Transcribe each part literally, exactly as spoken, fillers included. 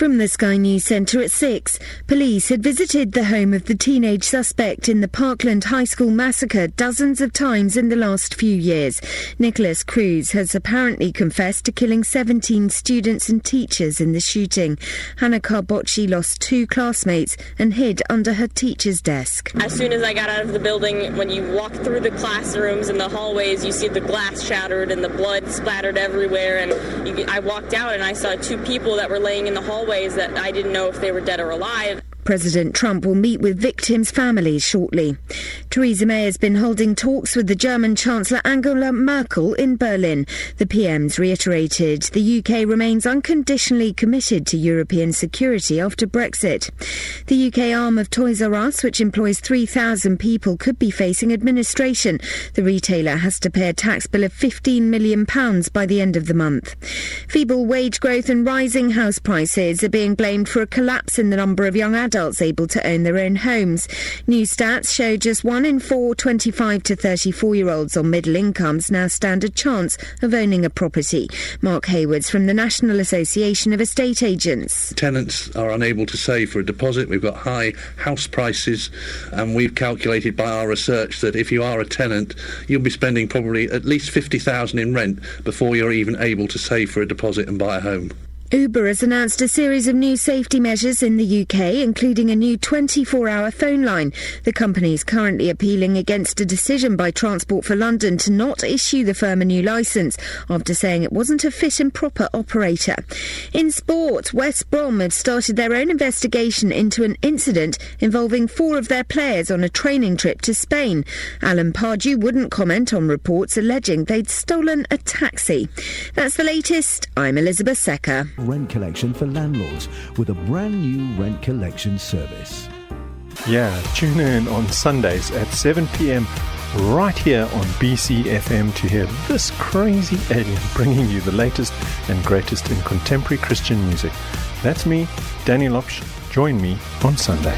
From the Sky News Centre at six, police had visited the home of the teenage suspect in the Parkland High School massacre dozens of times in the last few years. Nicholas Cruz has apparently confessed to killing seventeen students and teachers in the shooting. Hannah Carbocci lost two classmates and hid under her teacher's desk. As soon as I got out of the building, when you walk through the classrooms and the hallways, you see the glass shattered and the blood splattered everywhere. And you, I walked out and I saw two people that were laying in the hallways that I didn't know if they were dead or alive. President Trump will meet with victims' families shortly. Theresa May has been holding talks with the German Chancellor Angela Merkel in Berlin. The P Ms reiterated the U K remains unconditionally committed to European security after Brexit. The U K arm of Toys R Us, which employs three thousand people, could be facing administration. The retailer has to pay a tax bill of fifteen million pounds by the end of the month. Feeble wage growth and rising house prices are being blamed for a collapse in the number of young adults adults able to own their own homes. New stats show just one in four twenty-five to thirty-four-year-olds on middle incomes now stand a chance of owning a property. Mark Haywards from the National Association of Estate Agents. Tenants are unable to save for a deposit. We've got high house prices, and we've calculated by our research that if you are a tenant, you'll be spending probably at least fifty thousand pounds in rent before you're even able to save for a deposit and buy a home. Uber has announced a series of new safety measures in the U K, including a new twenty-four hour phone line. The company is currently appealing against a decision by Transport for London to not issue the firm a new licence after saying it wasn't a fit and proper operator. In sport, West Brom have started their own investigation into an incident involving four of their players on a training trip to Spain. Alan Pardew wouldn't comment on reports alleging they'd stolen a taxi. That's the latest. I'm Elizabeth Secker. Rent collection for landlords with a brand new rent collection service. Yeah, tune in on Sundays at seven p.m. right here on B C F M to hear this crazy alien bringing you the latest and greatest in contemporary Christian music. That's me, Danny Lopsh. Join me on Sunday.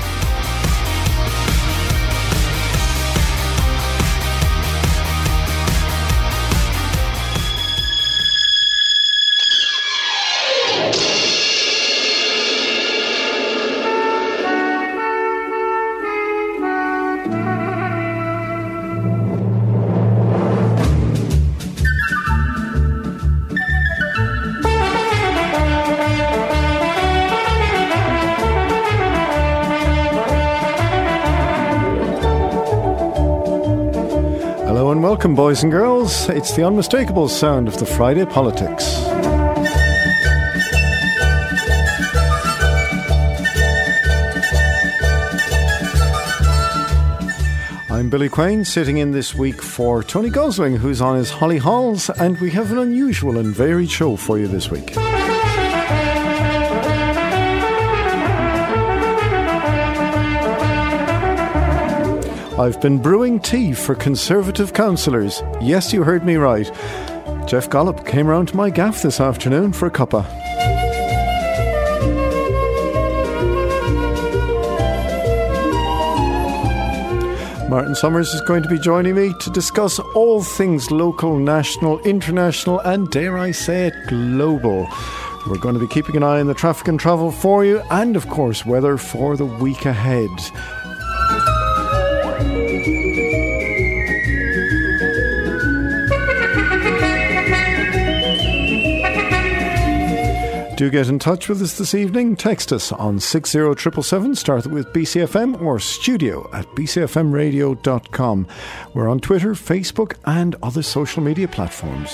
Welcome, boys and girls. It's the unmistakable sound of the Friday politics. I'm Billy Quain, sitting in this week for Tony Gosling, who's on his Holly Halls, and we have an unusual and varied show for you this week. I've been brewing tea for Conservative councillors. Yes, you heard me right. Jeff Gollop came round to my gaff this afternoon for a cuppa. Martin Summers is going to be joining me to discuss all things local, national, international, and dare I say it, global. We're going to be keeping an eye on the traffic and travel for you, and of course weather for the week ahead. Do get in touch with us this evening. Text us on six zero seven seven seven, start with B C F M, or studio at b c f m radio dot com. We're on Twitter, Facebook and other social media platforms.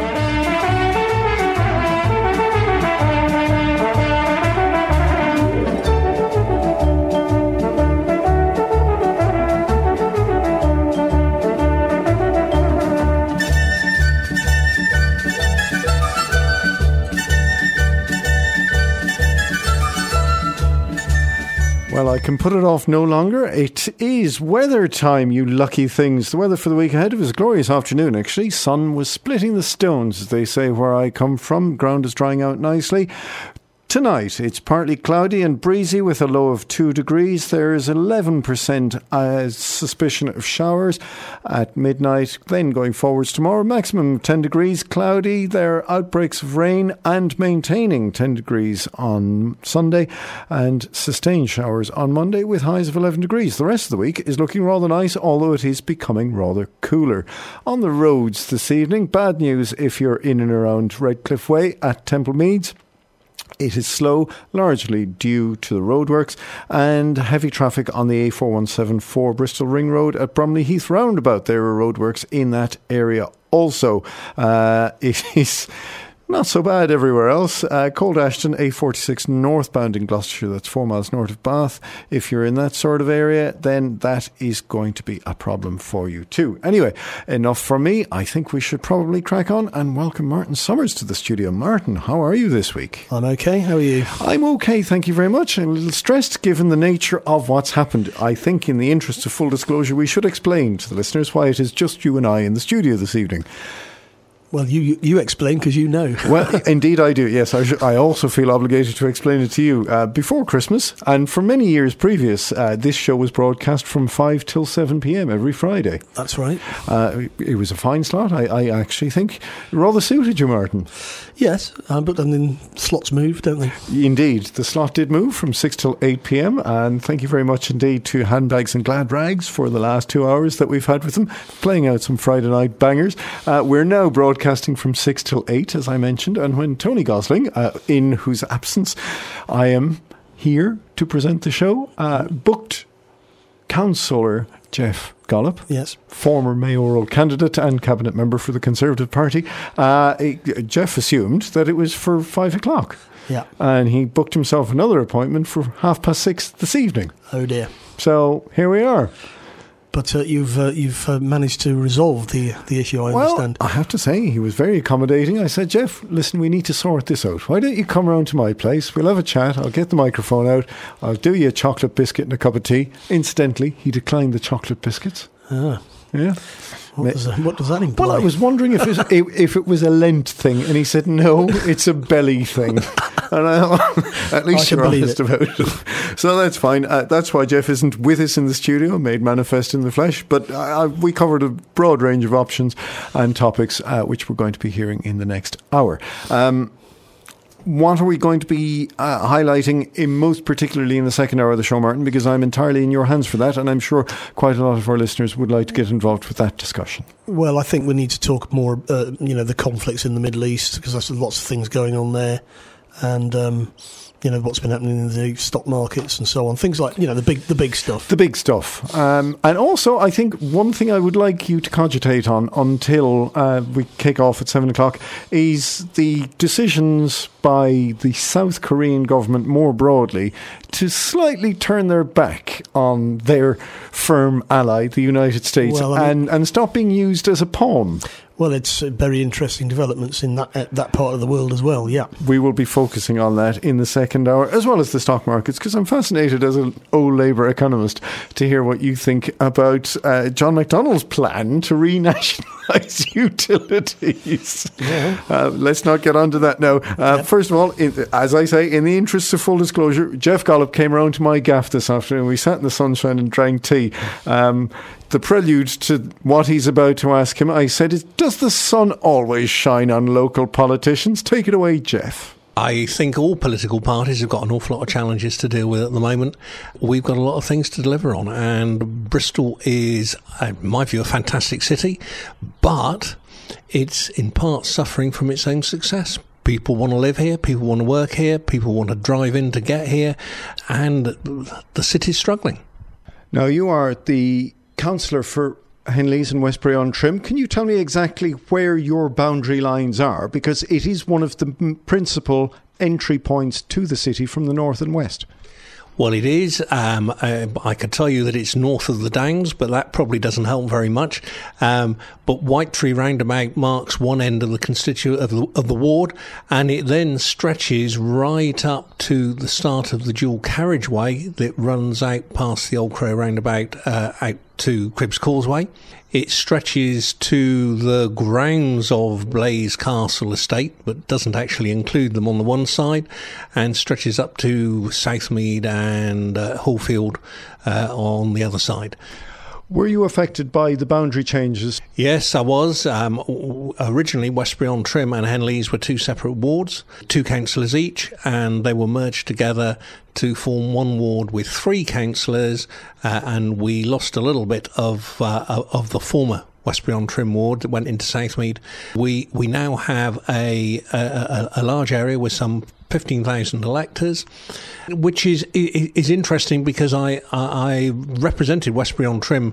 Well, I can put it off no longer. It is weather time, you lucky things. The weather for the week ahead was a glorious afternoon, actually. Sun was splitting the stones, as they say, where I come from. Ground is drying out nicely. Tonight, it's partly cloudy and breezy with a low of two degrees. There's eleven percent uh, suspicion of showers at midnight. Then going forwards tomorrow, maximum ten degrees, cloudy. There are outbreaks of rain and maintaining ten degrees on Sunday and sustained showers on Monday with highs of eleven degrees. The rest of the week is looking rather nice, although it is becoming rather cooler. On the roads this evening, bad news if you're in and around Redcliffe Way at Temple Meads. It is slow, largely due to the roadworks, and heavy traffic on the A four one seven four Bristol Ring Road at Bromley Heath roundabout. There are roadworks in that area also. Uh, it is not so bad everywhere else. Uh, Cold Ashton, A forty-six northbound in Gloucestershire, that's four miles north of Bath. If you're in that sort of area, then that is going to be a problem for you too. Anyway, enough from me. I think we should probably crack on and welcome Martin Summers to the studio. Martin, how are you this week? I'm okay. How are you? I'm okay, thank you very much. I'm a little stressed given the nature of what's happened. I think in the interest of full disclosure, we should explain to the listeners why it is just you and I in the studio this evening. Well, you you explain because you know. Well, indeed I do, yes. I, sh- I also feel obligated to explain it to you. Uh, before Christmas, and for many years previous, uh, this show was broadcast from five till seven p.m. every Friday. That's right. Uh, it was a fine slot. I, I actually think rather suited you, Martin. Yes, uh, but then slots move, don't they? Indeed. The slot did move from six till eight p.m. And thank you very much indeed to Handbags and Glad Rags for the last two hours that we've had with them, playing out some Friday night bangers. Uh, we're now broadcasting Broadcasting from six till eight, as I mentioned, and when Tony Gosling, uh, in whose absence I am here to present the show, uh, booked councillor Jeff Gollop, yes, former mayoral candidate and cabinet member for the Conservative Party. Uh, Jeff assumed that it was for five o'clock. Yeah. And he booked himself another appointment for half past six this evening. Oh dear. So here we are. But uh, you've uh, you've uh, managed to resolve the the issue, I well, understand. I have to say, he was very accommodating. I said, Jeff, listen, we need to sort this out. Why don't you come round to my place? We'll have a chat. I'll get the microphone out. I'll do you a chocolate biscuit and a cup of tea. Incidentally, he declined the chocolate biscuits. Ah. Yeah. What does, that, what does that imply? Well, I was wondering if it, if it was a Lent thing, and he said, no, it's a belly thing. And I, at least you're honest about it. So that's fine. Uh, that's why Jeff isn't with us in the studio, made manifest in the flesh. But uh, we covered a broad range of options and topics, uh, which we're going to be hearing in the next hour. Um, What are we going to be uh, highlighting, in most particularly in the second hour of the show, Martin? Because I'm entirely in your hands for that, and I'm sure quite a lot of our listeners would like to get involved with that discussion. Well, I think we need to talk more, uh, you know, the conflicts in the Middle East, because there's lots of things going on there, and um, you know what's been happening in the stock markets and so on. Things like, you know, the big the big stuff. The big stuff. Um, and also, I think one thing I would like you to cogitate on until uh, we kick off at seven o'clock is the decisions by the South Korean government more broadly to slightly turn their back on their firm ally, the United States, well, I mean, and, and stop being used as a pawn. Well, it's uh, very interesting developments in that uh, that part of the world as well, yeah. We will be focusing on that in the second hour, as well as the stock markets, because I'm fascinated as an old Labour economist to hear what you think about uh, John McDonnell's plan to renationalise utilities. Yeah. Uh, let's not get onto that now. Uh, yep. First of all, in, as I say, in the interests of full disclosure, Jeff Gollop came around to my gaff this afternoon. We sat in the sunshine and drank tea. Um, the prelude to what he's about to ask him, I said, is, does the sun always shine on local politicians? Take it away, Jeff. I think all political parties have got an awful lot of challenges to deal with at the moment. We've got a lot of things to deliver on, and Bristol is, in my view, a fantastic city, but it's in part suffering from its own success. People want to live here, people want to work here, people want to drive in to get here, and the city's struggling. Now, you are the councillor for Henleys and Westbury-on-Trim. Can you tell me exactly where your boundary lines are? Because it is one of the m- principal entry points to the city from the north and west. Well, it is. Um, I, I could tell you that it's north of the Downs, but that probably doesn't help very much. Um, but Whitetree Roundabout marks one end of the constituent of the, of the ward, and it then stretches right up to the start of the dual carriageway that runs out past the Old Crow Roundabout, uh, out to Cribbs Causeway. It stretches to the grounds of Blaise Castle Estate, but doesn't actually include them on the one side, and stretches up to Southmead and uh, Hallfield uh, on the other side. Were you affected by the boundary changes? Yes, I was. Um, originally, Westbury-on-Trim and Henleaze were two separate wards, two councillors each, and they were merged together to form one ward with three councillors, uh, and we lost a little bit of uh, of the former Westbury-on-Trim ward that went into Southmead. We we now have a a, a large area with some fifteen thousand electors, which is is interesting because I I represented Westbury-on-Trim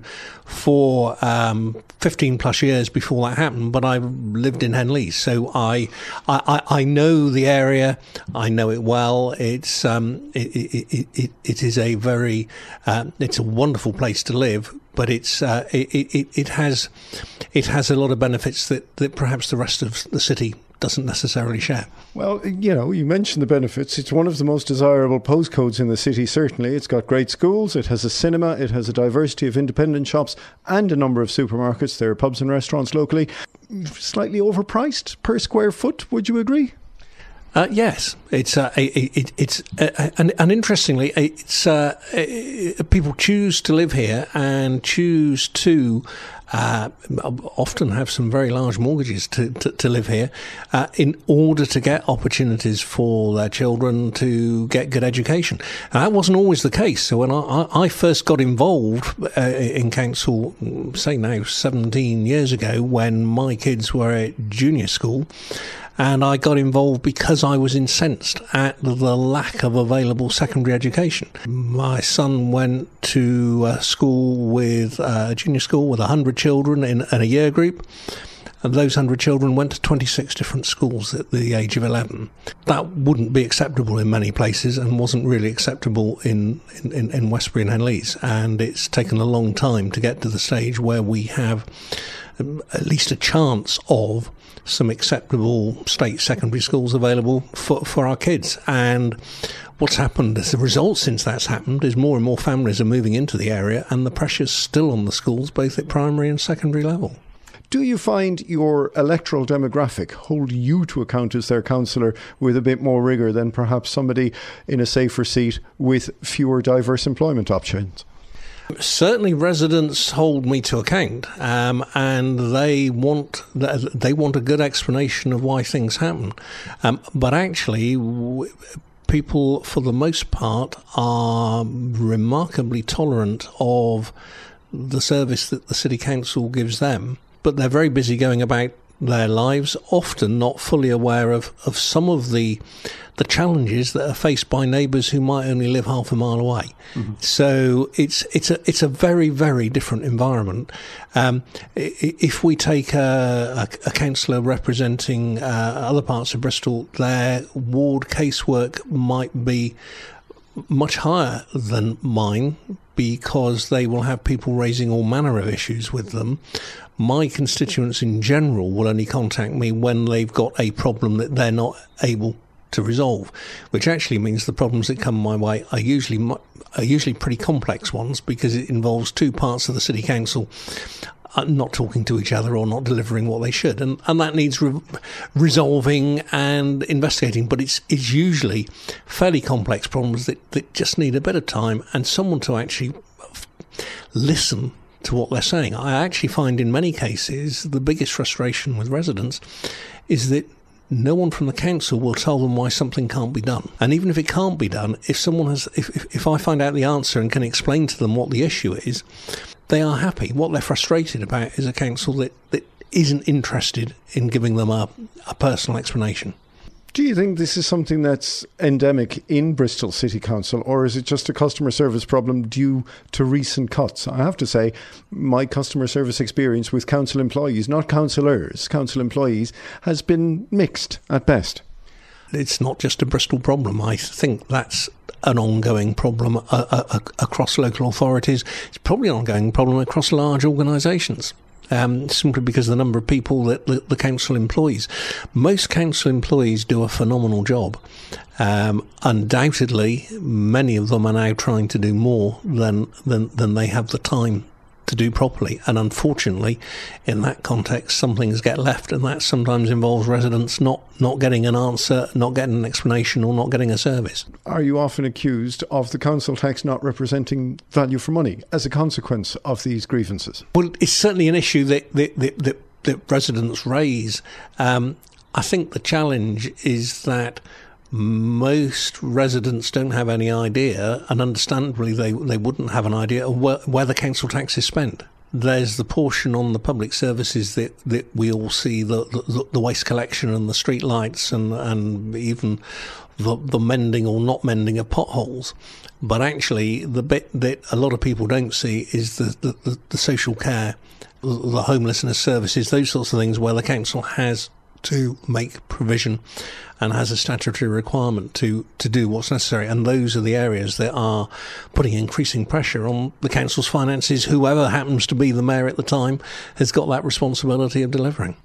for um, fifteen plus years before that happened, but I lived in Henleaze, so I I, I know the area, I know it well. It's um it it it, it is a very uh, it's a wonderful place to live. But it's uh, it, it it has it has a lot of benefits that, that perhaps the rest of the city doesn't necessarily share. Well, you know, you mentioned the benefits. It's one of the most desirable postcodes in the city, certainly. It's got great schools, it has a cinema, it has a diversity of independent shops and a number of supermarkets. There are pubs and restaurants locally. Slightly overpriced per square foot, would you agree? Uh, yes, it's uh, it, it, it's uh, and, and interestingly, it's uh, it, people choose to live here and choose to uh, often have some very large mortgages to, to, to live here uh, in order to get opportunities for their children to get good education. And that wasn't always the case. So when I, I first got involved uh, in council, say now seventeen years ago, when my kids were at junior school. And I got involved because I was incensed at the lack of available secondary education. My son went to a school with a junior school with one hundred children in, in a year group. And those one hundred children went to twenty-six different schools at the age of eleven. That wouldn't be acceptable in many places and wasn't really acceptable in, in, in Westbury and Henleaze. And it's taken a long time to get to the stage where we have at least a chance of some acceptable state secondary schools available for, for our kids. And what's happened as a result since that's happened is more and more families are moving into the area, and the pressure's still on the schools, both at primary and secondary level. Do you find your electoral demographic hold you to account as their councillor with a bit more rigour than perhaps somebody in a safer seat with fewer diverse employment options? Certainly, residents hold me to account, um, and they want they want a good explanation of why things happen. Um, but actually, w- people, for the most part, are remarkably tolerant of the service that the city council gives them. But they're very busy going about their lives, often not fully aware of, of some of the the challenges that are faced by neighbours who might only live half a mile away. Mm-hmm. So it's it's a it's a very very different environment. Um, if we take a, a, a councillor representing uh, other parts of Bristol, their ward casework might be much higher than mine because they will have people raising all manner of issues with them. My constituents in general will only contact me when they've got a problem that they're not able to resolve, which actually means the problems that come my way are usually are usually pretty complex ones because it involves two parts of the city council not talking to each other or not delivering what they should, and and that needs re- resolving and investigating. But it's it's usually fairly complex problems that, that just need a bit of time and someone to actually listen to what they're saying. I actually find in many cases the biggest frustration with residents is that no one from the council will tell them why something can't be done. And even if it can't be done, if someone has, if, if, if I find out the answer and can explain to them what the issue is, they are happy. What they're frustrated about is a council that, that isn't interested in giving them a, a personal explanation. Do you think this is something that's endemic in Bristol City Council, or is it just a customer service problem due to recent cuts? I have to say, my customer service experience with council employees, not councillors, council employees, has been mixed at best. It's not just a Bristol problem. I think that's an ongoing problem uh, uh, across local authorities. It's probably an ongoing problem across large organisations. Um, simply because of the number of people that the, the council employs. Most council employees do a phenomenal job. Um, undoubtedly, many of them are now trying to do more than, than, than they have the time to do properly. And unfortunately, in that context, some things get left, and that sometimes involves residents not, not getting an answer, not getting an explanation, or not getting a service. Are you often accused of the council tax not representing value for money as a consequence of these grievances? Well, it's certainly an issue that, that, that, that, that residents raise. Um, I think the challenge is that most residents don't have any idea, and understandably they, they wouldn't have an idea of where, where the council tax is spent. There's the portion on the public services that, that we all see, the, the, the waste collection and the street lights and, and even the, the mending or not mending of potholes. But actually the bit that a lot of people don't see is the, the, the, the social care, the homelessness services, those sorts of things where the council has to make provision and has a statutory requirement to, to do what's necessary. And those are the areas that are putting increasing pressure on the council's finances. Whoever happens to be the mayor at the time has got that responsibility of delivering.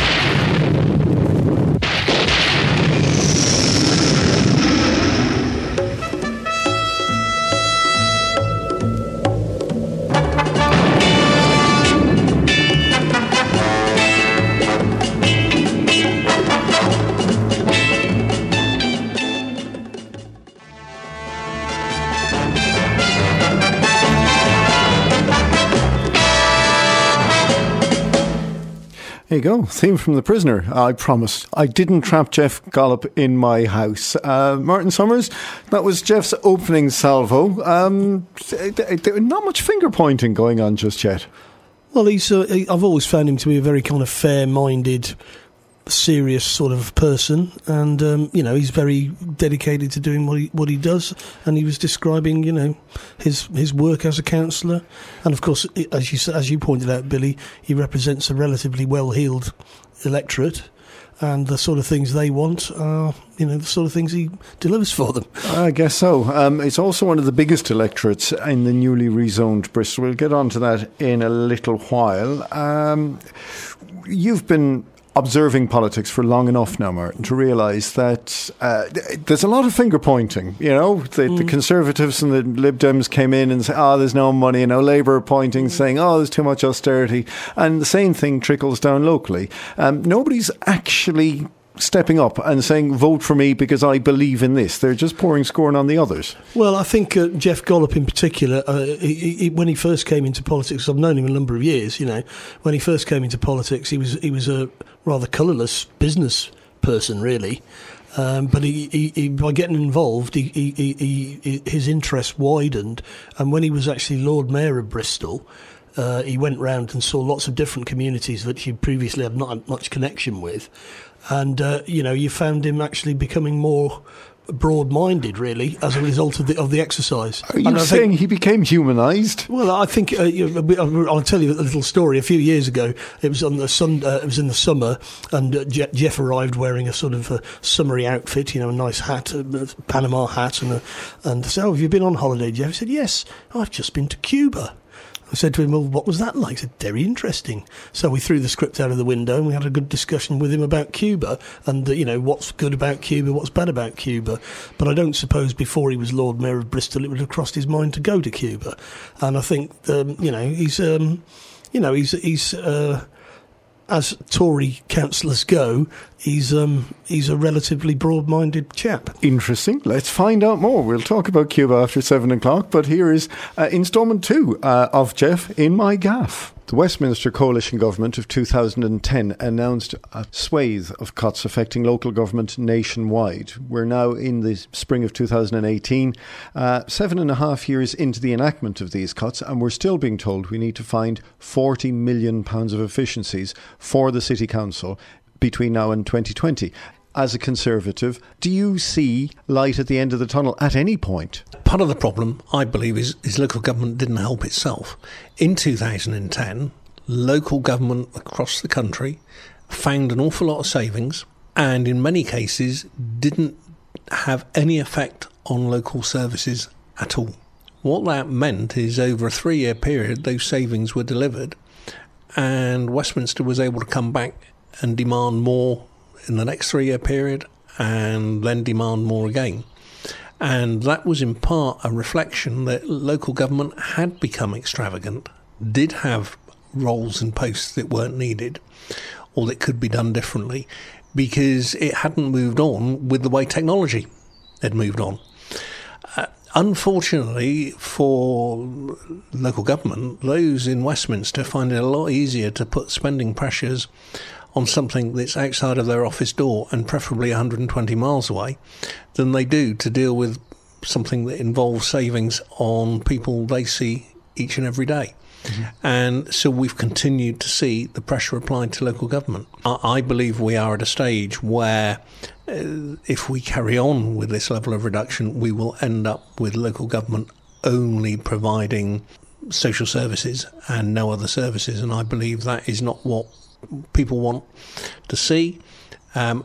There you go. Theme from The Prisoner. I promise. I didn't trap Jeff Gollop in my house. Uh, Martin Summers, that was Jeff's opening salvo. Um, not much finger pointing going on just yet. Well, he's. Uh, he, I've always found him to be a very kind of fair-minded, serious sort of person, and um, you know, he's very dedicated to doing what he what he does. And he was describing, you know, his his work as a councillor, and of course, as you as you pointed out, Billy, he represents a relatively well-heeled electorate, and the sort of things they want are, you know, the sort of things he delivers for them. I guess so. Um, it's also one of the biggest electorates in the newly rezoned Bristol. We'll get on to that in a little while. Um, you've been observing politics for long enough now, Martin, to realise that uh, there's a lot of finger pointing. You know, the, mm. the Conservatives and the Lib Dems came in and said, oh, there's no money, and now Labour pointing, mm. saying, oh, there's too much austerity, and the same thing trickles down locally. Um, nobody's actually stepping up and saying, vote for me because I believe in this. They're just pouring scorn on the others. Well, I think uh, Jeff Gollop in particular, uh, he, he, when he first came into politics, I've known him a number of years, you know, when he first came into politics, he was he was a rather colourless business person, really. Um, but he, he, he, by getting involved, he, he, he, he, his interest widened. And when he was actually Lord Mayor of Bristol, uh, he went round and saw lots of different communities that he previously had not had much connection with. And, uh, you know, you found him actually becoming more broad-minded, really, as a result of the of the exercise. Are you saying think, he became humanised? Well, I think uh, you know, I'll tell you a little story. A few years ago, it was on the sun. Uh, it was in the summer, and uh, Je- Jeff arrived wearing a sort of a summery outfit, you know, a nice hat, a, a Panama hat, and a, and I said, "Oh, have you been on holiday, Jeff?" He said, "Yes, I've just been to Cuba." I said to him, well, what was that like? He said, very interesting. So we threw the script out of the window and we had a good discussion with him about Cuba and, uh, you know, what's good about Cuba, what's bad about Cuba. But I don't suppose before he was Lord Mayor of Bristol it would have crossed his mind to go to Cuba. And I think, um, you know, he's, um, you know, he's, he's uh, as Tory councillors go, he's um, he's a relatively broad-minded chap. Interesting. Let's find out more. We'll talk about Cuba after seven o'clock, but here is uh, instalment two uh, of Jeff in My Gaff. The Westminster Coalition Government of two thousand ten announced a swathe of cuts affecting local government nationwide. We're now in the spring of two thousand eighteen, uh, seven and a half years into the enactment of these cuts, and we're still being told we need to find forty million pounds of efficiencies for the City Council between now and twenty twenty. As a Conservative, do you see light at the end of the tunnel at any point? Part of the problem, I believe, is, is local government didn't help itself. In two thousand ten, local government across the country found an awful lot of savings and in many cases didn't have any effect on local services at all. What that meant is over a three-year period, those savings were delivered and Westminster was able to come back and demand more in the next three-year period and then demand more again. And that was in part a reflection that local government had become extravagant did have roles and posts that weren't needed or that could be done differently because it hadn't moved on with the way technology had moved on. Uh, unfortunately for local government, those in Westminster find it a lot easier to put spending pressures on something that's outside of their office door and preferably one hundred twenty miles away than they do to deal with something that involves savings on people they see each and every day. Mm-hmm. And so we've continued to see the pressure applied to local government. I, I believe we are at a stage where uh, if we carry on with this level of reduction, we will end up with local government only providing social services and no other services. And I believe that is not what people want to see. Um,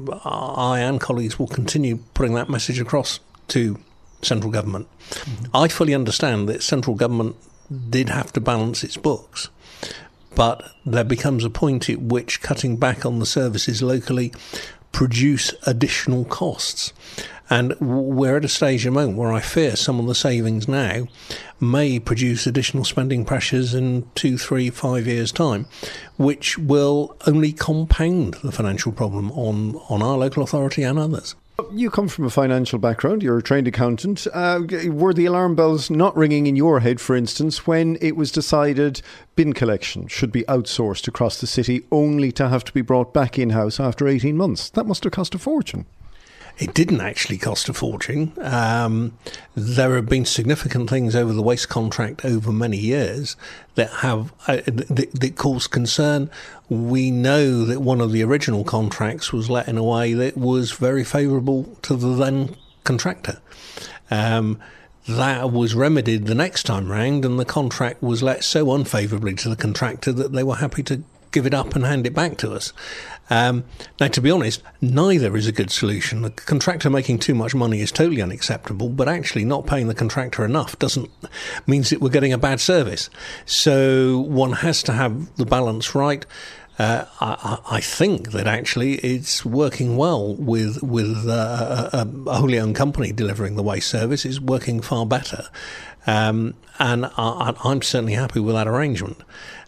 I and colleagues will continue putting that message across to central government. Mm-hmm. I fully understand that central government did have to balance its books, but there becomes a point at which cutting back on the services locally produce additional costs. And we're at a stage at the moment where I fear some of the savings now may produce additional spending pressures in two, three, five years' time, which will only compound the financial problem on, on our local authority and others. You come from a financial background, you're a trained accountant. Uh, were the alarm bells not ringing in your head, for instance, when it was decided bin collection should be outsourced across the city only to have to be brought back in-house after eighteen months? That must have cost a fortune. It didn't actually cost a fortune. Um, there have been significant things over the waste contract over many years that have uh, that, that cause concern. We know that one of the original contracts was let in a way that was very favourable to the then contractor. Um, that was remedied the next time round, and the contract was let so unfavourably to the contractor that they were happy to give it up and hand it back to us. Um, now, to be honest, neither is a good solution. The contractor making too much money is totally unacceptable, but actually not paying the contractor enough doesn't means that we're getting a bad service. So one has to have the balance right. Uh, I, I think that actually it's working well with with uh, a, a wholly owned company delivering the waste service. It's working far better, um, and I, I'm certainly happy with that arrangement.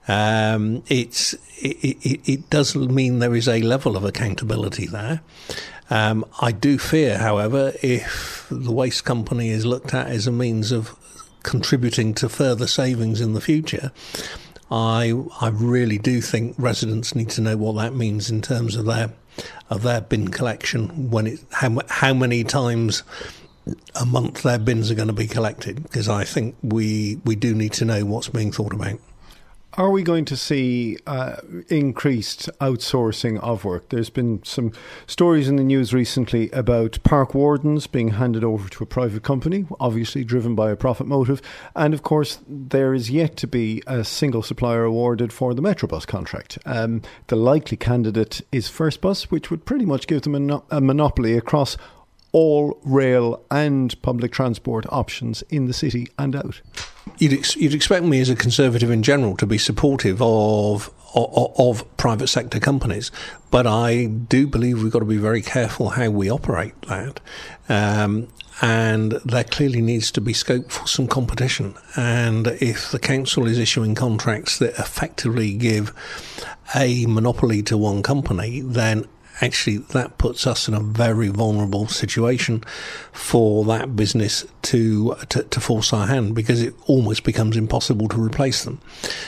Um, it's it, it, it does mean there is a level of accountability there. Um, I do fear, however, if the waste company is looked at as a means of contributing to further savings in the future, I I really do think residents need to know what that means in terms of their of their bin collection, when it how how many times a month their bins are going to be collected, because I think we we do need to know what's being thought about. Are we going to see uh, increased outsourcing of work? There's been some stories in the news recently about park wardens being handed over to a private company, obviously driven by a profit motive. And of course, there is yet to be a single supplier awarded for the Metrobus contract. Um, the likely candidate is First Bus, which would pretty much give them a, no- a monopoly across all rail and public transport options in the city and out. You'd, ex- you'd expect me as a Conservative in general to be supportive of, of of private sector companies, but I do believe we've got to be very careful how we operate that. Um, and there clearly needs to be scope for some competition. And if the council is issuing contracts that effectively give a monopoly to one company, then actually that puts us in a very vulnerable situation for that business to, to to force our hand, because it almost becomes impossible to replace them.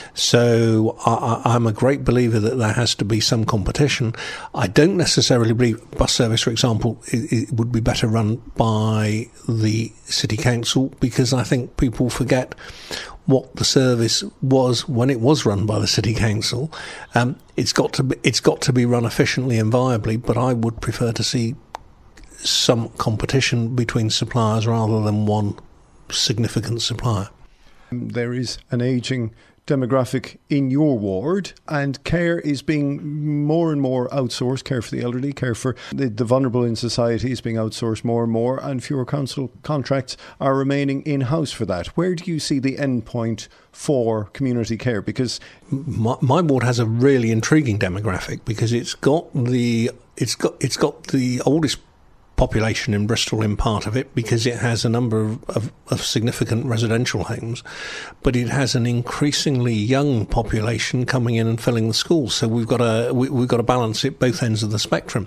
So I, I'm a great believer that there has to be some competition. I don't necessarily believe bus service, for example, it, it would be better run by the city council, because I think people forget what the service was when it was run by the city council. Um, it's got to be, it's got to be run efficiently and viably, but I would prefer to see some competition between suppliers rather than one significant supplier. There is an ageing demographic in your ward, and care is being more and more outsourced. Care for the elderly, care for the, the vulnerable in society is being outsourced more and more, and fewer council contracts are remaining in-house for that. Where do you see the end point for community care? Because my, my ward has a really intriguing demographic, because it's got the it's got it's got the oldest population in Bristol in part of it because it has a number of, of, of significant residential homes, but it has an increasingly young population coming in and filling the schools. So we've got to we, we've got to balance it both ends of the spectrum.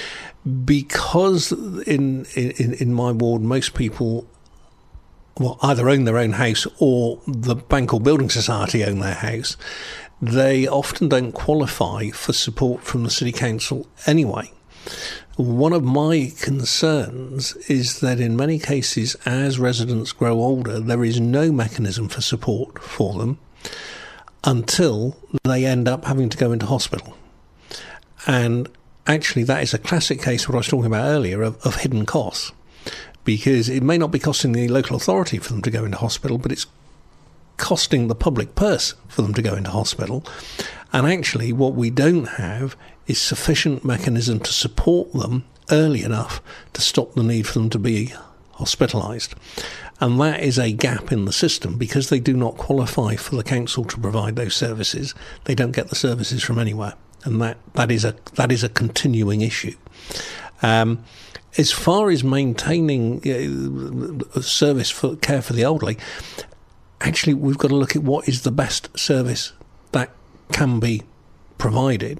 Because in in in my ward, most people well either own their own house or the bank or building society own their house. They often don't qualify for support from the city council anyway. One of my concerns is that in many cases, as residents grow older, there is no mechanism for support for them until they end up having to go into hospital. And actually, that is a classic case, what I was talking about earlier, of, of hidden costs. Because it may not be costing the local authority for them to go into hospital, but it's costing the public purse for them to go into hospital. And actually, what we don't have is sufficient mechanism to support them early enough to stop the need for them to be hospitalised. And that is a gap in the system because they do not qualify for the council to provide those services. They don't get the services from anywhere. And that, that is a that is a continuing issue. Um, as far as maintaining uh, service for care for the elderly, actually, we've got to look at what is the best service that can be provided.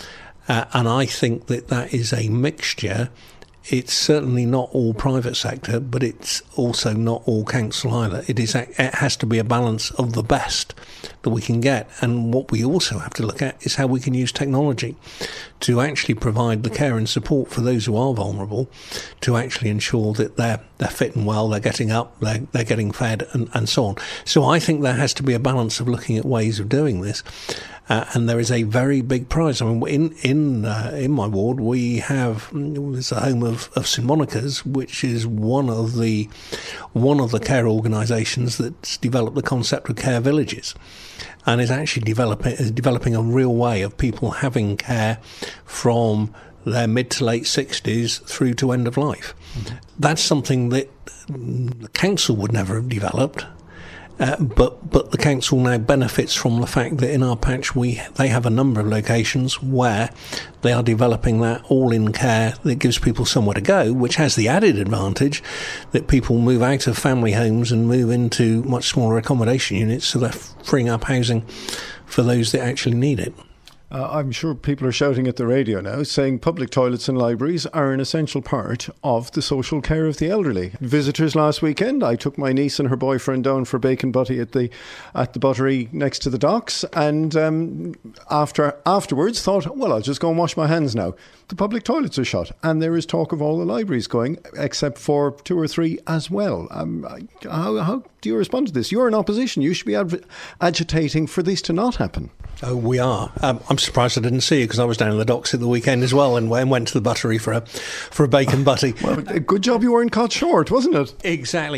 Uh, and I think that that is a mixture. It's certainly not all private sector, but it's also not all council either. It is. It has to be a balance of the best that we can get. And what we also have to look at is how we can use technology to actually provide the care and support for those who are vulnerable, to actually ensure that they're they're fit and well, they're getting up, they're, they're getting fed, and, and so on. So I think there has to be a balance of looking at ways of doing this. Uh, and there is a very big prize. I mean, in in uh, in my ward, we have it's a home of, of Saint Monica's, which is one of the one of the care organisations that's developed the concept of care villages, and is actually developing is developing a real way of people having care from their mid to late sixties through to end of life. Mm-hmm. That's something that the council would never have developed. Uh, but but the council now benefits from the fact that in our patch we they have a number of locations where they are developing that all-in care that gives people somewhere to go, which has the added advantage that people move out of family homes and move into much smaller accommodation units, so they're freeing up housing for those that actually need it. Uh, I'm sure people are shouting at the radio now, saying public toilets and libraries are an essential part of the social care of the elderly. Visitors last weekend, I took my niece and her boyfriend down for bacon butty at the at the buttery next to the docks, and um, after afterwards thought, well, I'll just go and wash my hands now. The public toilets are shut, and there is talk of all the libraries going, except for two or three as well. Um, how, how do you respond to this? You're in opposition. You should be ag- agitating for this to not happen. Oh, we are. Um, I'm surprised I didn't see you because I was down in the docks at the weekend as well, and, and went to the buttery for a for a bacon butty. Well, good job you weren't caught short, wasn't it? Exactly.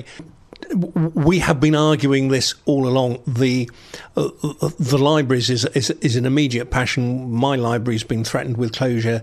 We have been arguing this all along. The uh, the libraries is, is is an immediate passion. My library's been threatened with closure.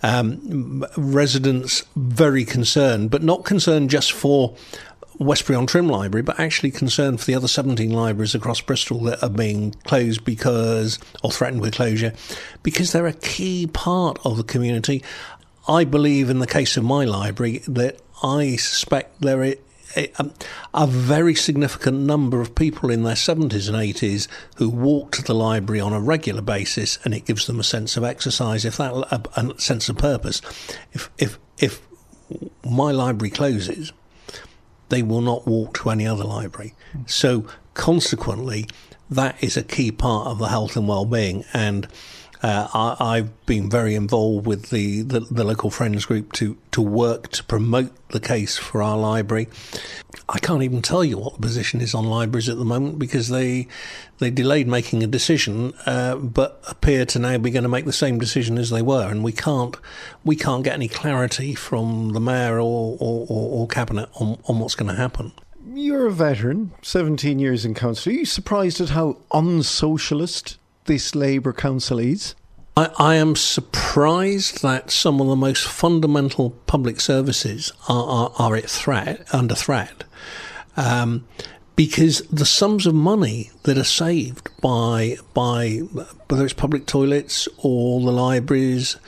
Um, residents very concerned, but not concerned just for Westbury-on-Trim Library, but actually concerned for the other seventeen libraries across Bristol that are being closed because, or threatened with closure, because they're a key part of the community. I believe in the case of my library that I suspect there is A, a very significant number of people in their seventies and eighties who walk to the library on a regular basis, and it gives them a sense of exercise, if that a, a sense of purpose. If if if my library closes, they will not walk to any other library. So consequently, that is a key part of the health and well-being. And Uh, I, I've been very involved with the, the, the local friends group to, to work to promote the case for our library. I can't even tell you what the position is on libraries at the moment because they they delayed making a decision, uh, but appear to now be going to make the same decision as they were, and we can't we can't get any clarity from the mayor or or, or, or cabinet on, on what's going to happen. You're a veteran, seventeen years in council. Are you surprised at how unsocialist this Labour council is? I, I am surprised that some of the most fundamental public services are, are, are at threat, under threat, um, because the sums of money that are saved by by whether it's public toilets or the libraries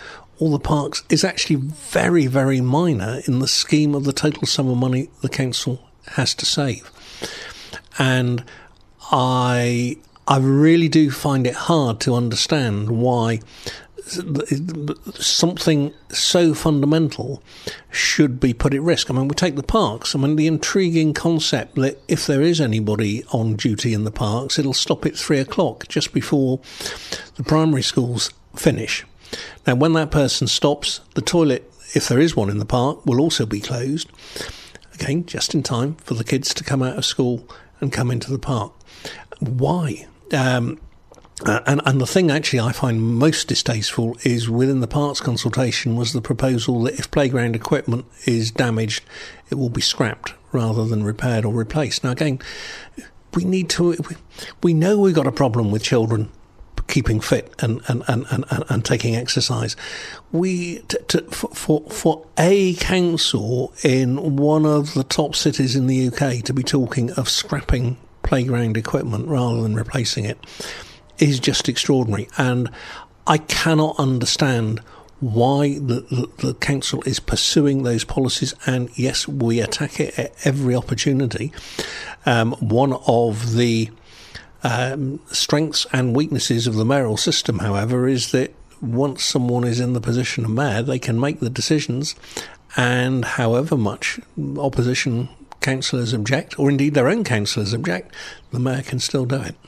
all the parks is actually very, very minor in the scheme of the total sum of money the council has to save. And I I really do find it hard to understand why something so fundamental should be put at risk. I mean, we take the parks. I mean, the intriguing concept that if there is anybody on duty in the parks, it'll stop at three o'clock, just before the primary schools finish. Now, when that person stops, the toilet, if there is one in the park, will also be closed. Again, just in time for the kids to come out of school and come into the park. Why? Um, Uh, and, and the thing actually I find most distasteful is within the parks consultation was the proposal that if playground equipment is damaged, it will be scrapped rather than repaired or replaced. Now again, we need to, we, we know we've got a problem with children keeping fit and, and, and, and, and taking exercise. We, to, to, for, for a council in one of the top cities in the U K to be talking of scrapping playground equipment rather than replacing it is just extraordinary, and I cannot understand why the, the, the council is pursuing those policies. And yes, we attack it at every opportunity. Um, one of the um, strengths and weaknesses of the mayoral system, however, is that once someone is in the position of mayor, they can make the decisions, and however much opposition councillors object, or indeed their own councillors object, the mayor can still do it.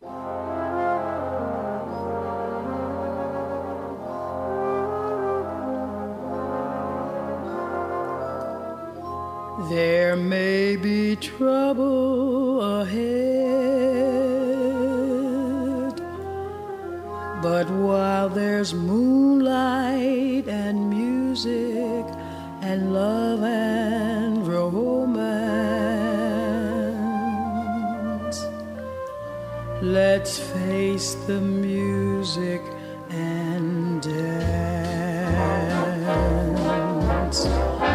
There may be trouble ahead, but while there's moonlight and music and love and romance, let's face the music and dance.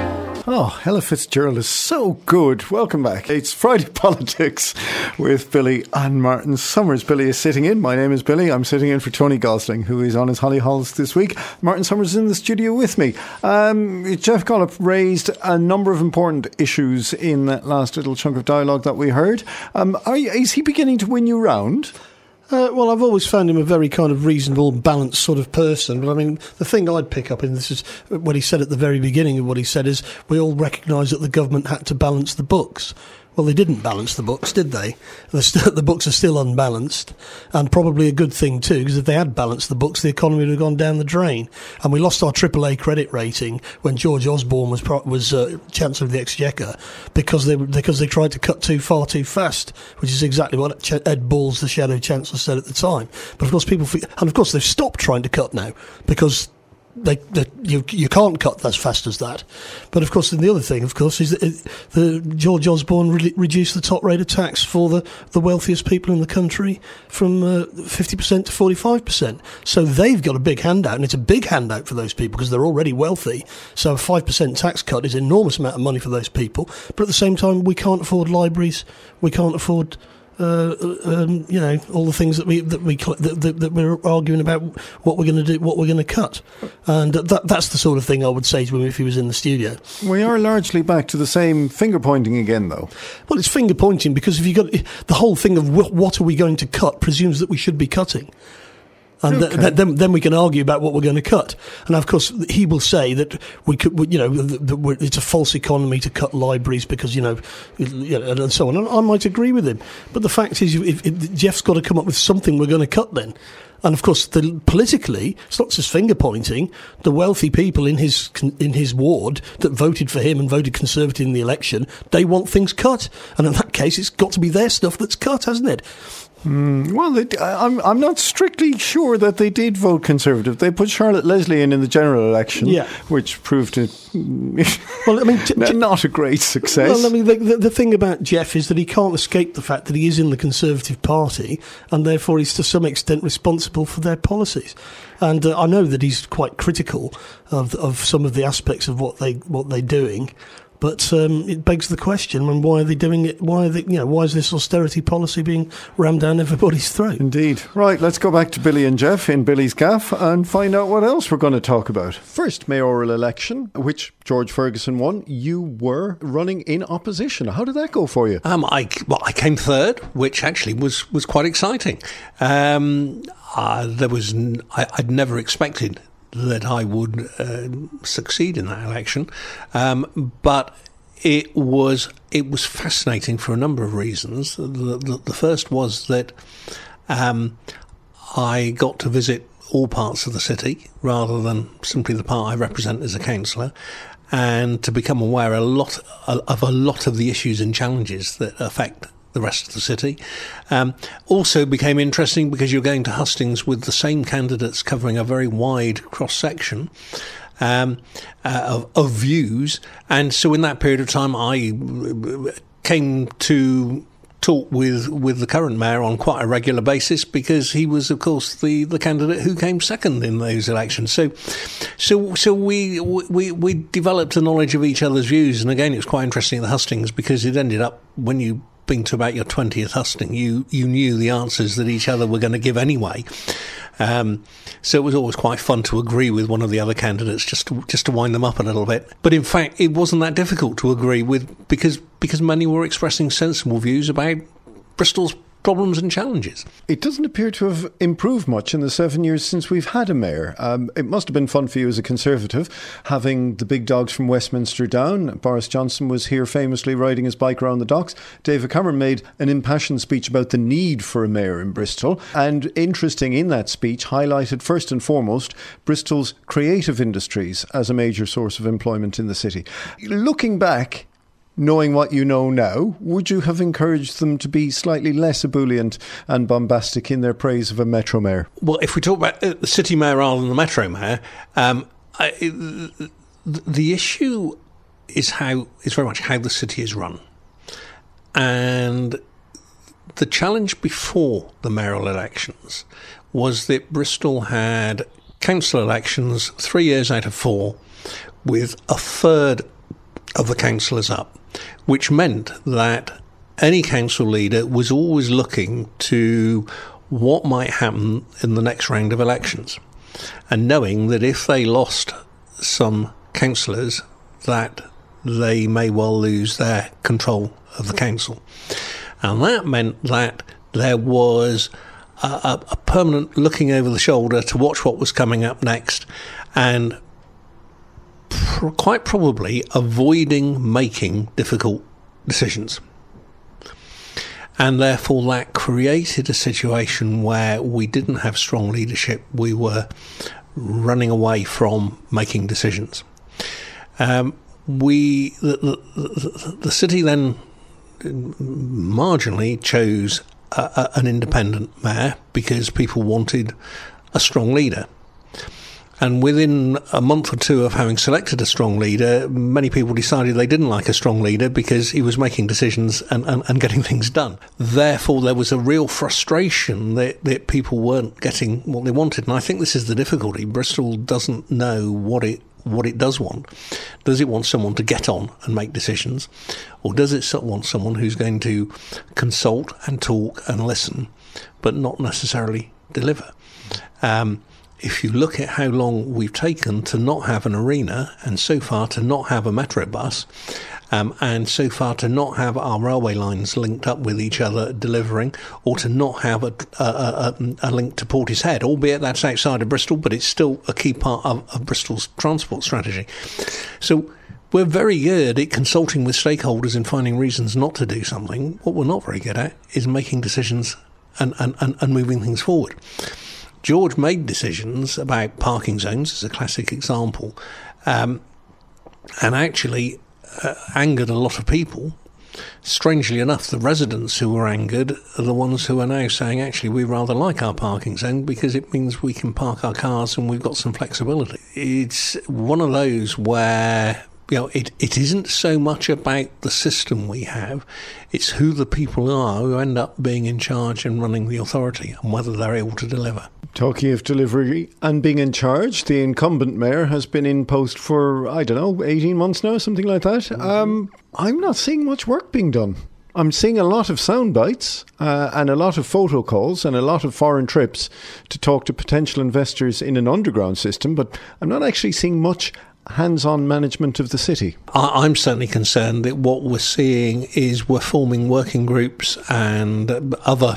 Oh, Ella Fitzgerald is so good. Welcome back. It's Friday Politics with Billy and Martin Summers. Billy is sitting in. My name is Billy. I'm sitting in for Tony Gosling, who is on his Holly Halls this week. Martin Summers is in the studio with me. Um, Jeff Gollop raised a number of important issues in that last little chunk of dialogue that we heard. Um, are you, is he beginning to win you round? Uh, well, I've always found him a very kind of reasonable, balanced sort of person. But I mean, the thing I'd pick up in this is what he said at the very beginning of what he said is we all recognise that the government had to balance the books. Well, they didn't balance the books, did they? St- the books are still unbalanced, and probably a good thing too, because if they had balanced the books, the economy would have gone down the drain. And we lost our triple A credit rating when George Osborne was pro- was uh, Chancellor of the Exchequer because they because they tried to cut too far too fast, which is exactly what Ch- Ed Balls, the Shadow Chancellor, said at the time. But of course, people forget, and of course they've stopped trying to cut now because. They, they, you, you can't cut as fast as that. But of course, the other thing, of course, is that it, the George Osborne re- reduced the top rate of tax for the, the wealthiest people in the country from uh, fifty percent to forty-five percent. So they've got a big handout, and it's a big handout for those people because they're already wealthy. So a five percent tax cut is an enormous amount of money for those people. But at the same time, we can't afford libraries, we can't afford... Uh, um, you know, all the things that we that we that, that, that we're arguing about what we're going to do, what we're going to cut, and that that's the sort of thing I would say to him if he was in the studio. We are largely back to the same finger pointing again, though. Well, it's finger pointing because if you got the whole thing of what, what are we going to cut presumes that we should be cutting. And okay. th- then, then we can argue about what we're going to cut. And of course, he will say that we could, you know, that it's a false economy to cut libraries because, you know, you know, and so on. And I might agree with him. But the fact is, if, if Jeff's got to come up with something we're going to cut then. And of course, the, politically, it's not just finger pointing. The wealthy people in his in his ward that voted for him and voted Conservative in the election, they want things cut. And in that case, it's got to be their stuff that's cut, hasn't it? Mm, well, they, I'm I'm not strictly sure that they did vote Conservative. They put Charlotte Leslie in in the general election, yeah. which proved to well, I mean, t- t- not a great success. Well, I mean, the, the, the thing about Jeff is that he can't escape the fact that he is in the Conservative Party, and therefore he's to some extent responsible for their policies. And uh, I know that he's quite critical of of some of the aspects of what they what they're doing. But um, it begs the question: and why are they doing it? Why are they, you know, why is this austerity policy being rammed down everybody's throat? Indeed. Right, let's go back to Billy and Jeff in Billy's Gaff and find out what else we're going to talk about. First mayoral election, which George Ferguson won. You were running in opposition. How did that go for you? Um, I well, I came third, which actually was was quite exciting. Um, uh, there was n- I, I'd never expected that I would uh, succeed in that election, um, but it was it was fascinating for a number of reasons. The, the, the first was that um, I got to visit all parts of the city rather than simply the part I represent as a councillor, and to become aware a lot of a lot of the issues and challenges that affect the rest of the city. Um, also became interesting because you're going to hustings with the same candidates covering a very wide cross-section um, uh, of, of views. And so in that period of time, I came to talk with, with the current mayor on quite a regular basis because he was, of course, the, the candidate who came second in those elections. So so so we, we, we developed a knowledge of each other's views. And again, it was quite interesting at the hustings because it ended up, when you been to about your twentieth husting, you you knew the answers that each other were going to give anyway. Um, so it was always quite fun to agree with one of the other candidates just to, just to wind them up a little bit. But in fact, it wasn't that difficult to agree with because because many were expressing sensible views about Bristol's problems and challenges. It doesn't appear to have improved much in the seven years since we've had a mayor. Um, it must have been fun for you as a Conservative, having the big dogs from Westminster down. Boris Johnson was here famously riding his bike around the docks. David Cameron made an impassioned speech about the need for a mayor in Bristol, and interesting in that speech highlighted first and foremost Bristol's creative industries as a major source of employment in the city. Looking back, knowing what you know now, would you have encouraged them to be slightly less ebullient and bombastic in their praise of a Metro Mayor? Well, if we talk about the City Mayor rather than the Metro Mayor, um, I, the, the issue is how is very much how the city is run. And the challenge before the mayoral elections was that Bristol had council elections three years out of four with a third of the councillors up, which meant that any council leader was always looking to what might happen in the next round of elections, and knowing that if they lost some councillors, that they may well lose their control of the council. And that meant that there was a, a, a permanent looking over the shoulder to watch what was coming up next, and quite probably avoiding making difficult decisions. And therefore that created a situation where we didn't have strong leadership. We were running away from making decisions. Um, we the, the, the city then marginally chose a, a, an independent mayor because people wanted a strong leader. And within a month or two of having selected a strong leader, many people decided they didn't like a strong leader because he was making decisions and, and, and getting things done. Therefore, there was a real frustration that, that people weren't getting what they wanted. And I think this is the difficulty. Bristol doesn't know what it what it does want. Does it want someone to get on and make decisions? Or does it want someone who's going to consult and talk and listen, but not necessarily deliver? Um If you look at how long we've taken to not have an arena, and so far to not have a metro bus, um, and so far to not have our railway lines linked up with each other delivering, or to not have a, a, a, a link to Portishead, albeit that's outside of Bristol, but it's still a key part of, of Bristol's transport strategy. So we're very good at consulting with stakeholders and finding reasons not to do something. What we're not very good at is making decisions and, and, and, and moving things forward. George made decisions about parking zones as a classic example, um, and actually uh, angered a lot of people. Strangely enough, the residents who were angered are the ones who are now saying, actually, we rather like our parking zone because it means we can park our cars and we've got some flexibility. It's one of those where, you know, it, it isn't so much about the system we have, it's who the people are who end up being in charge and running the authority and whether they're able to deliver. Talking of delivery and being in charge, the incumbent mayor has been in post for, I don't know, eighteen months now, something like that. Mm-hmm. Um, I'm not seeing much work being done. I'm seeing a lot of sound bites uh, and a lot of photo calls and a lot of foreign trips to talk to potential investors in an underground system, but I'm not actually seeing much hands-on management of the city. I'm certainly concerned that what we're seeing is we're forming working groups and other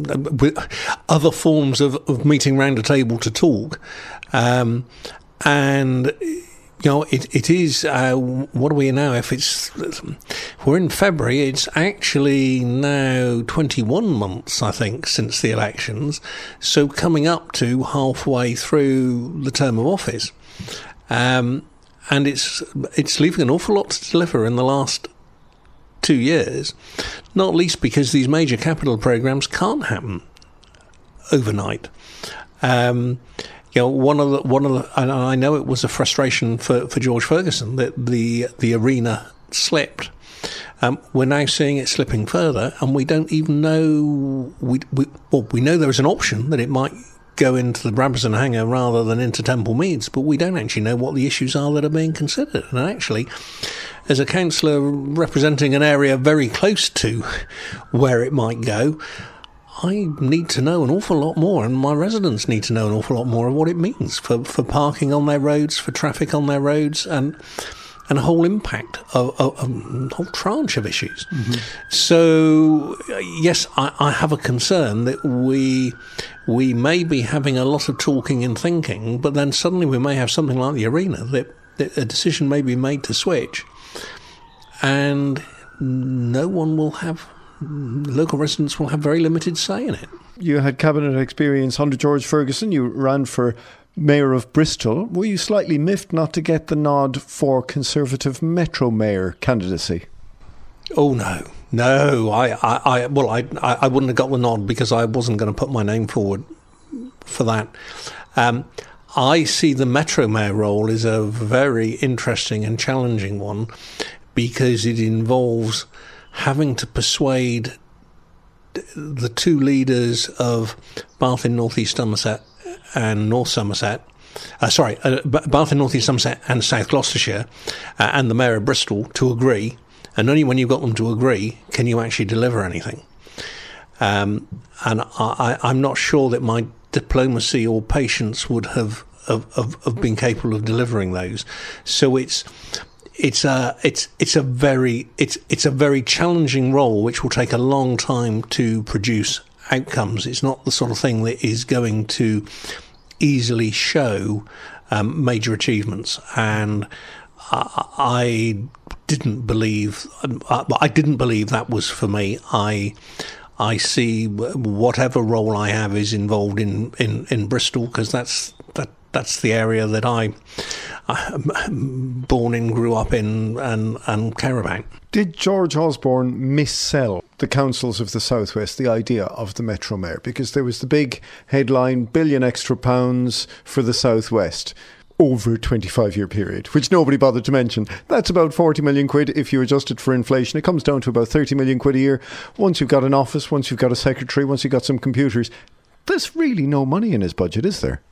other forms of, of meeting round a table to talk, um, and you know it, it is uh, what are we now? If it's we're in February, it's actually now twenty-one months, I think, since the elections, so coming up to halfway through the term of office. Um, And it's it's leaving an awful lot to deliver in the last two years, not least because these major capital programs can't happen overnight. Um, you know, one of the one of the, and I know it was a frustration for, for George Ferguson that the the arena slipped. Um, we're now seeing it slipping further, and we don't even know. We we well, we know there is an option that it might go into the Brabazon Hangar rather than into Temple Meads, but we don't actually know what the issues are that are being considered. And actually, as a councillor representing an area very close to where it might go, I need to know an awful lot more, and my residents need to know an awful lot more of what it means for, for parking on their roads, for traffic on their roads, and and a whole impact of, of, of a whole tranche of issues. Mm-hmm. So, yes, I, I have a concern that we we may be having a lot of talking and thinking, but then suddenly we may have something like the arena, that, that a decision may be made to switch, and no one will have, local residents will have very limited say in it. You had cabinet experience under George Ferguson. You ran for Mayor of Bristol. Were you slightly miffed not to get the nod for Conservative Metro Mayor candidacy? Oh no, no. I, I, I well, I, I wouldn't have got the nod because I wasn't going to put my name forward for that. Um, I see the Metro Mayor role as a very interesting and challenging one because it involves having to persuade the two leaders of Bath in North East Somerset and North Somerset, uh, sorry, uh, Bath in North East Somerset and South Gloucestershire, uh, and the Mayor of Bristol to agree, and only when you've got them to agree can you actually deliver anything. Um, and I, I'm not sure that my diplomacy or patience would have, have, have, have been capable of delivering those. So it's it's a it's it's a very it's it's a very challenging role which will take a long time to produce outcomes. It's not the sort of thing that is going to easily show um, major achievements, and I, I didn't believe I, I didn't believe that was for me. I I see whatever role I have is involved in in, in Bristol, because that's that that's the area that I I'm born in, grew up in, and and care about. Did George Osborne missell the councils of the South West the idea of the Metro Mayor? Because there was the big headline, billion extra pounds for the South West over a twenty-five year period, which nobody bothered to mention. That's about forty million quid if you adjust it for inflation. It comes down to about thirty million quid a year. Once you've got an office, once you've got a secretary, once you've got some computers, there's really no money in his budget, is there?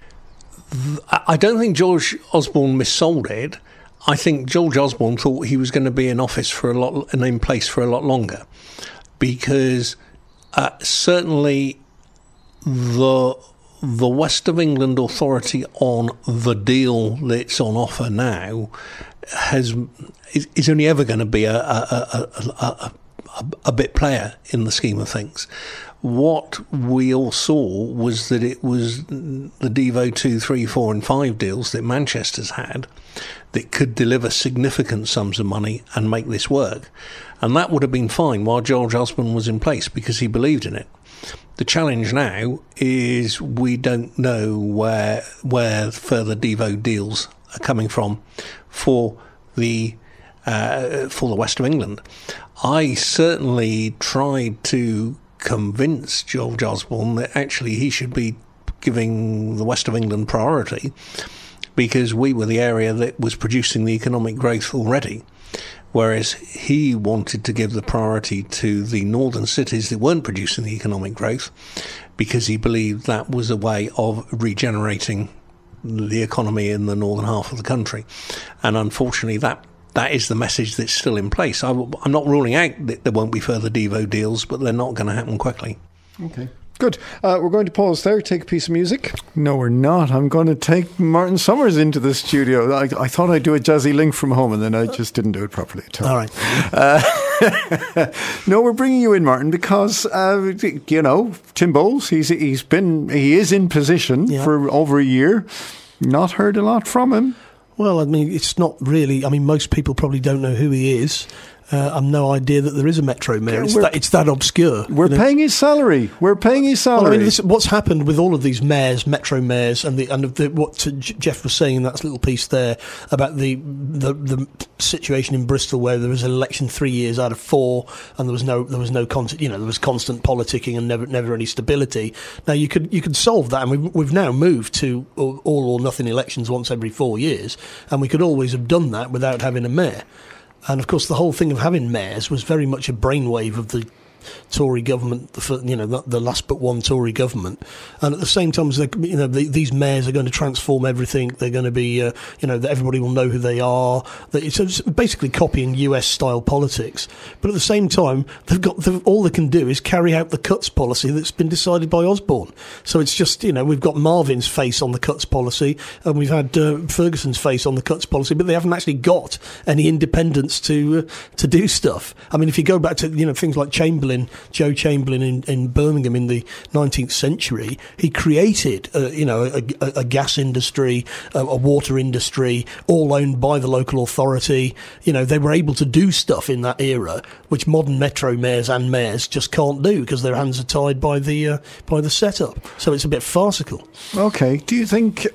I don't think George Osborne missold it. I think George Osborne thought he was going to be in office for a lot and in place for a lot longer, because uh, certainly the the West of England Authority on the deal that's on offer now has is, is only ever going to be a a, a, a, a a bit player in the scheme of things. What we all saw was that it was the Devo two, three, four and five deals that Manchester's had that could deliver significant sums of money and make this work. And that would have been fine while George Osborne was in place because he believed in it. The challenge now is we don't know where where further Devo deals are coming from for the uh, for the West of England. I certainly tried to convince George Osborne that actually he should be giving the West of England priority, because we were the area that was producing the economic growth already. whereas he wanted to give the priority to the northern cities that weren't producing the economic growth, because he believed that was a way of regenerating the economy in the northern half of the country. And unfortunately, that that is the message that's still in place. I, I'm not ruling out that there won't be further Devo deals, but they're not going to happen quickly. Okay. Good. Uh, we're going to pause there, take a piece of music. No, we're not. I'm going to take Martin Summers into the studio. I, I thought I'd do a jazzy link from home, and then I just didn't do it properly at all. All right. Uh, no, we're bringing you in, Martin, because, uh, you know, Tim Bowles, he's, he's been, he is in position yeah. for over a year. Not heard a lot from him. Well, I mean, it's not really, I mean, most people probably don't know who he is. Uh, I've no idea that there is a Metro Mayor. It's, that, it's that obscure. We're you know? paying his salary. We're paying his salary. Well, I mean, this, what's happened with all of these mayors, Metro Mayors, and the and the, what Jeff was saying in that little piece there about the, the the situation in Bristol, where there was an election three years out of four, and there was no there was no constant, you know, there was constant politicking and never never any stability. Now you could you could solve that, and we've we've now moved to all, all or nothing elections once every four years, and we could always have done that without having a mayor. And of course, the whole thing of having mayors was very much a brainwave of the Tory government, the, you know, the last but one Tory government. And at the same time, you know, the, these mayors are going to transform everything. They're going to be, uh, you know, that everybody will know who they are. It's basically copying U S style politics. But at the same time, they've got they've, all they can do is carry out the cuts policy that's been decided by Osborne. So it's just, you know, we've got Marvin's face on the cuts policy, and we've had uh, Ferguson's face on the cuts policy, but they haven't actually got any independence to uh, to do stuff. I mean, if you go back to, you know, things like Chamberlain. Joe Chamberlain in, in Birmingham in the nineteenth century, he created, uh, you know, a, a, a gas industry, a, a water industry, all owned by the local authority. You know, they were able to do stuff in that era, which modern Metro Mayors and mayors just can't do because their hands are tied by the uh, by the setup. So it's a bit farcical. Okay. Do you think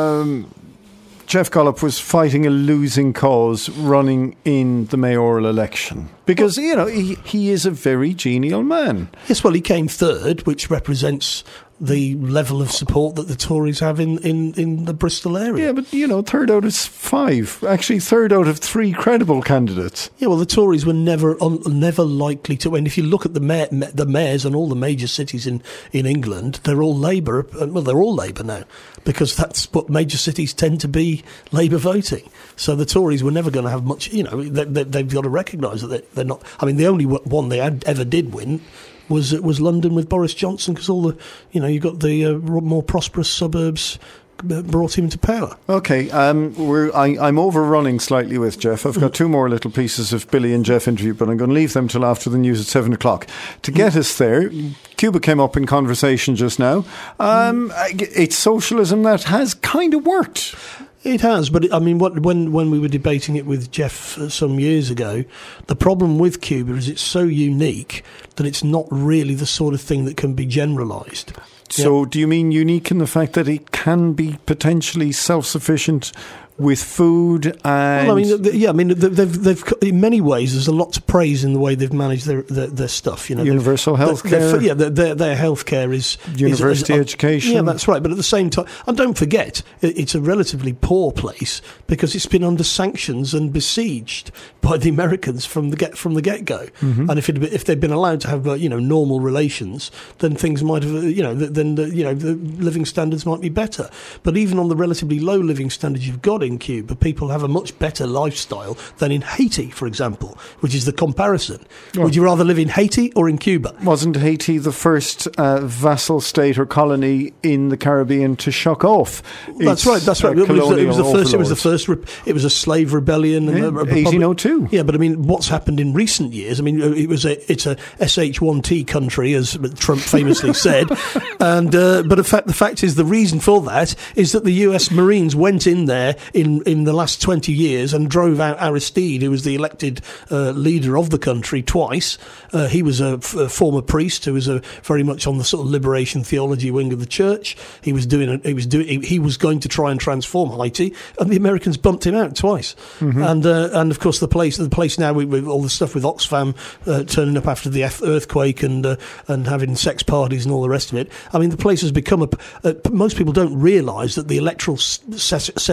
Um Jeff Gollop was fighting a losing cause running in the mayoral election? Because, you know, he, he is a very genial man. Yes, well, he came third, which represents the level of support that the Tories have in, in, in the Bristol area. Yeah, but, you know, third out of five. Actually, third out of three credible candidates. Yeah, well, the Tories were never un, never likely to... And if you look at the mayor, the mayors and all the major cities in, in England, they're all Labour. Well, they're all Labour now, because that's what major cities tend to be, Labour voting. So the Tories were never going to have much... You know, they, they, they've got to recognise that they, they're not... I mean, the only one they had, ever did win... was was London with Boris Johnson, because all the, you know, you got the uh, more prosperous suburbs brought him into power. Okay, um, we're, I, I'm overrunning slightly with Jeff. I've got mm. two more little pieces of Billy and Jeff interview, but I'm going to leave them till after the news at seven o'clock. To get mm. us there, Cuba came up in conversation just now. Um, mm. It's socialism that has kind of worked. It has, but it, I mean, what, when when we were debating it with Jeff uh, some years ago, the problem with Cuba is it's so unique that it's not really the sort of thing that can be generalised. So yeah. Do you mean unique in the fact that it can be potentially self-sufficient with food and... Well, I mean, yeah, I mean, they've, they've, in many ways, there's a lot to praise in the way they've managed their their, their stuff. You know, universal health care. Yeah, their, their, their health care is... University is, is, education. Yeah, that's right. But at the same time, and don't forget, it's a relatively poor place because it's been under sanctions and besieged by the Americans from the get from the get-go. Mm-hmm. And if it, if they'd been allowed to have, you know, normal relations, then things might have, you know, then, the, you know, the living standards might be better. But even on the relatively low living standards you've got in Cuba, people have a much better lifestyle than in Haiti, for example, which is the comparison. Oh. Would you rather live in Haiti or in Cuba? Wasn't Haiti the first uh, vassal state or colony in the Caribbean to shuck off? That's right. That's right. It was, it was the first. It was the first. It was a slave rebellion. Yeah, and eighteen oh two. Yeah, but I mean, what's happened in recent years? I mean, it was a it's a S H one T country, as Trump famously said. And uh, but the fact the fact is, the reason for that is that the U S Marines went in there in in the last twenty years and drove out Aristide, who was the elected uh, leader of the country twice. Uh, he was a, f- a former priest who was a, very much on the sort of liberation theology wing of the church. He was doing. A, he was doing. He, he was going to try and transform Haiti, and the Americans bumped him out twice. Mm-hmm. And uh, and of course the place the place now with, with all the stuff with Oxfam uh, turning up after the earthquake and uh, and having sex parties and all the rest of it. I mean, the place has become a. a most people don't realise that the electoral set, setup in Haiti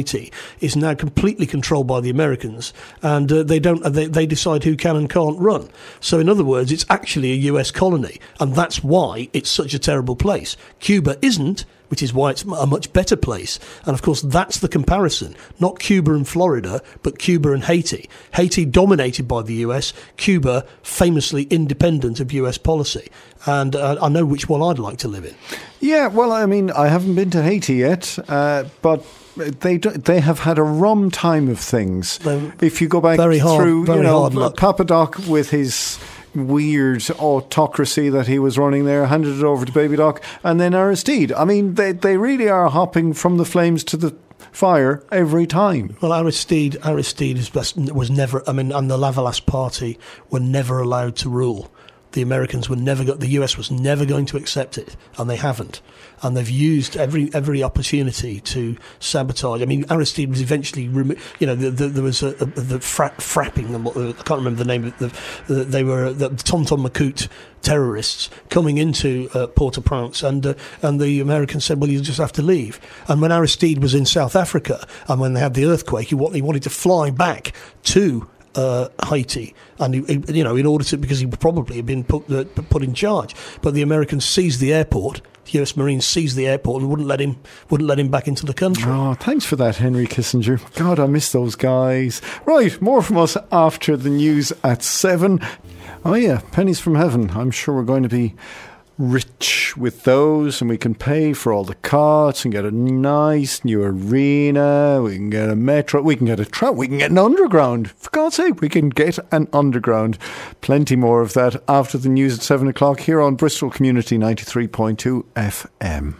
Haiti is now completely controlled by the Americans, and uh, they don't. They, they decide who can and can't run. So, in other words, it's actually a U S colony, and that's why it's such a terrible place. Cuba isn't, which is why it's a much better place. And, of course, that's the comparison. Not Cuba and Florida, but Cuba and Haiti. Haiti dominated by the U S, Cuba famously independent of U S policy. And uh, I know which one I'd like to live in. Yeah, well, I mean, I haven't been to Haiti yet, uh, but they do, they have had a rum time of things. They're if you go back very hard, through, very you know, hard luck. Papa Doc with his weird autocracy that he was running there, handed it over to Baby Doc, and then Aristide. I mean, they they really are hopping from the flames to the fire every time. Well, Aristide, Aristide is best, was never, I mean, and the Lavalas party were never allowed to rule. The Americans were never, go- the U S was never going to accept it, and they haven't. And they've used every every opportunity to sabotage. I mean, Aristide was eventually, remo- you know, the, the, there was a, a, the fra- frapping, I can't remember the name of it, the, the, they were the Tonton Macoute terrorists coming into uh, Port-au-Prince, and uh, and the Americans said, well, you just have to leave. And when Aristide was in South Africa, and when they had the earthquake, he, he wanted to fly back to Uh, Haiti, and he, he, you know, in order to, because he would probably have been put uh, put in charge, but the Americans seized the airport. The U S Marines seized the airport and wouldn't let him wouldn't let him back into the country. Oh, thanks for that, Henry Kissinger. God, I miss those guys. Right, more from us after the news at seven. Oh yeah, pennies from heaven. I'm sure we're going to be rich with those, and we can pay for all the cots and get a nice new arena. We can get a metro, we can get a tram, we can get an underground. For God's sake, we can get an underground. Plenty more of that after the news at seven o'clock here on Bristol Community ninety-three point two F M.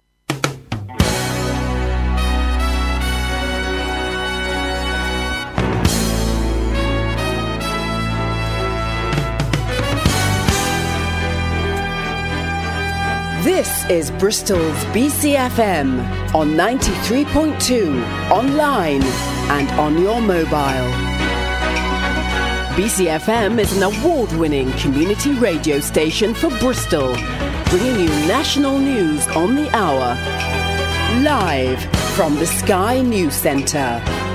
This is Bristol's B C F M on ninety-three point two, online and on your mobile. B C F M is an award-winning community radio station for Bristol, bringing you national news on the hour. Live from the Sky News Centre.